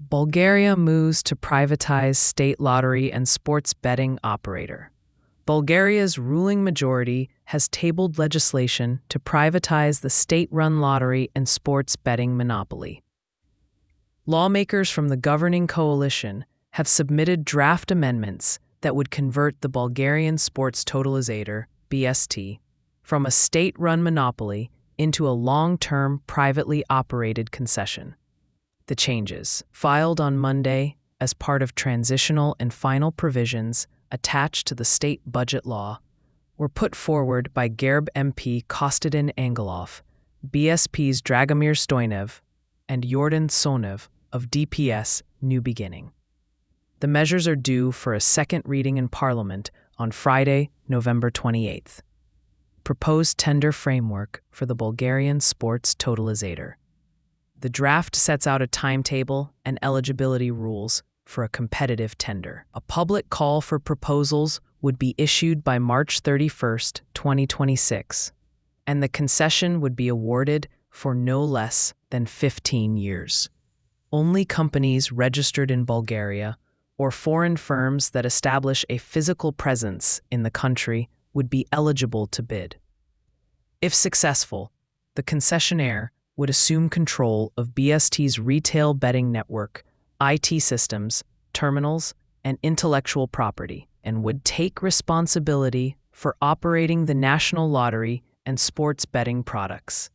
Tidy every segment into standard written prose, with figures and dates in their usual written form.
Bulgaria moves to privatize state lottery and sports betting operator. Bulgaria's ruling majority has tabled legislation to privatize the state-run lottery and sports betting monopoly. Lawmakers from the governing coalition have submitted draft amendments that would convert the Bulgarian Sports Totalizator, BST, from a state-run monopoly into a long-term privately operated concession. The changes, filed on Monday as part of transitional and final provisions attached to the state budget law, were put forward by Gerb MP Kostadin Angelov, BSP's Dragomir Stoinev, and Yordan Sonev of DPS New Beginning. The measures are due for a second reading in Parliament on Friday, November 28th. Proposed tender framework for the Bulgarian Sports Totalizator. The draft sets out a timetable and eligibility rules for a competitive tender. A public call for proposals would be issued by March 31st, 2026, and the concession would be awarded for no less than 15 years. Only companies registered in Bulgaria or foreign firms that establish a physical presence in the country would be eligible to bid. If successful, the concessionaire would assume control of BST's retail betting network, IT systems, terminals, and intellectual property, and would take responsibility for operating the national lottery and sports betting products.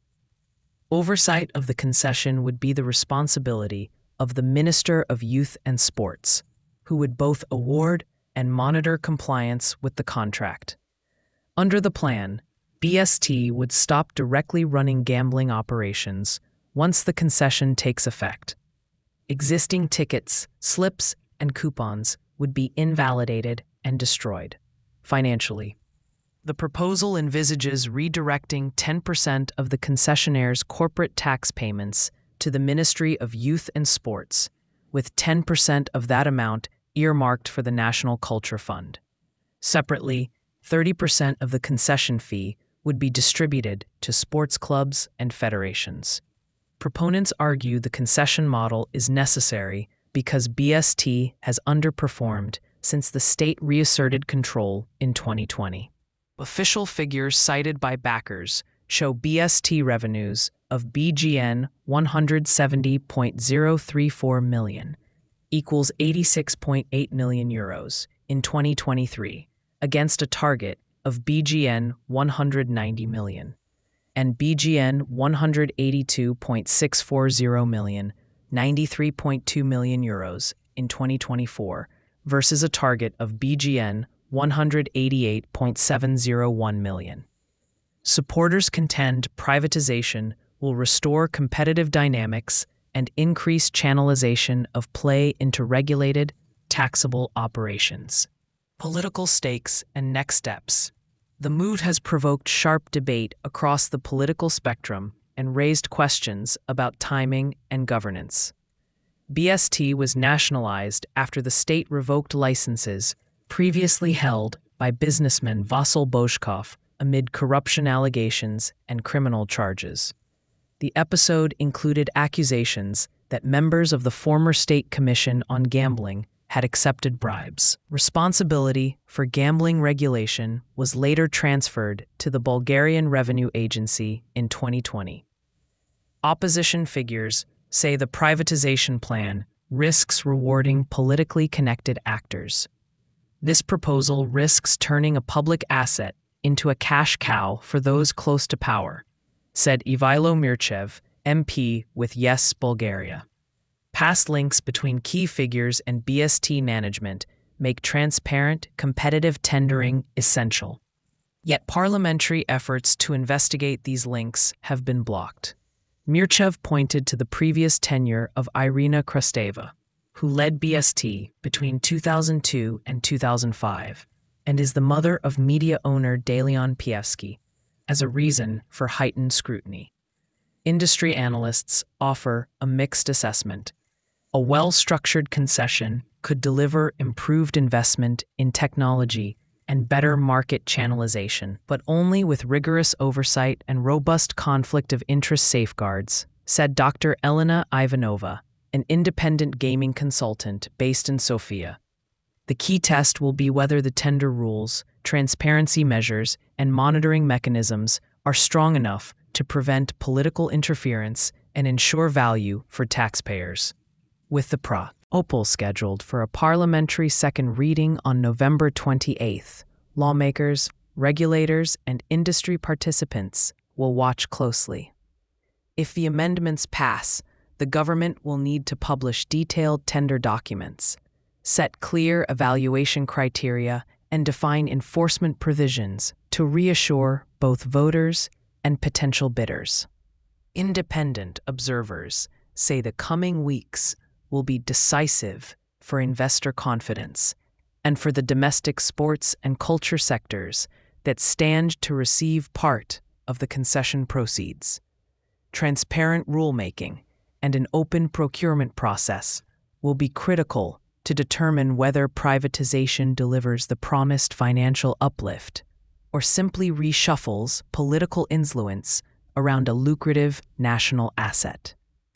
Oversight of the concession would be the responsibility of the Minister of Youth and Sports, who would both award and monitor compliance with the contract. Under the plan, BST would stop directly running gambling operations once the concession takes effect. Existing tickets, slips, and coupons would be invalidated and destroyed. Financially, the proposal envisages redirecting 10% of the concessionaire's corporate tax payments to the Ministry of Youth and Sports, with 10% of that amount earmarked for the National Culture Fund. Separately, 30% of the concession fee would be distributed to sports clubs and federations. Proponents argue the concession model is necessary because BST has underperformed since the state reasserted control in 2020. Official figures cited by backers show BST revenues of BGN 170.034 million, equals 86.8 million euros in 2023, against a target of BGN 190 million, and BGN 182.640 million, 93.2 million euros in 2024, versus a target of BGN 188.701 million. Supporters contend privatization will restore competitive dynamics and increase channelization of play into regulated, taxable operations. Political stakes and next steps. The move has provoked sharp debate across the political spectrum and raised questions about timing and governance. BST was nationalized after the state revoked licenses previously held by businessman Vasyl Bozhkov amid corruption allegations and criminal charges. The episode included accusations that members of the former State Commission on Gambling had accepted bribes. Responsibility for gambling regulation was later transferred to the Bulgarian Revenue Agency in 2020. Opposition figures say the privatization plan risks rewarding politically connected actors. This proposal risks turning a public asset into a cash cow for those close to power, said Ivailo Mirchev, MP with Yes Bulgaria. Past links between key figures and BST management make transparent, competitive tendering essential. Yet parliamentary efforts to investigate these links have been blocked. Mirchev pointed to the previous tenure of Irina Krasteva, who led BST between 2002 and 2005, and is the mother of media owner Dalian Pievsky, as a reason for heightened scrutiny. Industry analysts offer a mixed assessment. A well-structured concession could deliver improved investment in technology and better market channelization, but only with rigorous oversight and robust conflict of interest safeguards, said Dr. Elena Ivanova, an independent gaming consultant based in Sofia. The key test will be whether the tender rules, transparency measures, and monitoring mechanisms are strong enough to prevent political interference and ensure value for taxpayers. With the Opal scheduled for a parliamentary second reading on November 28th, lawmakers, regulators, and industry participants will watch closely. If the amendments pass, the government will need to publish detailed tender documents, set clear evaluation criteria, and define enforcement provisions to reassure both voters and potential bidders. Independent observers say the coming weeks will be decisive for investor confidence and for the domestic sports and culture sectors that stand to receive part of the concession proceeds. Transparent rulemaking and an open procurement process will be critical to determine whether privatization delivers the promised financial uplift or simply reshuffles political influence around a lucrative national asset.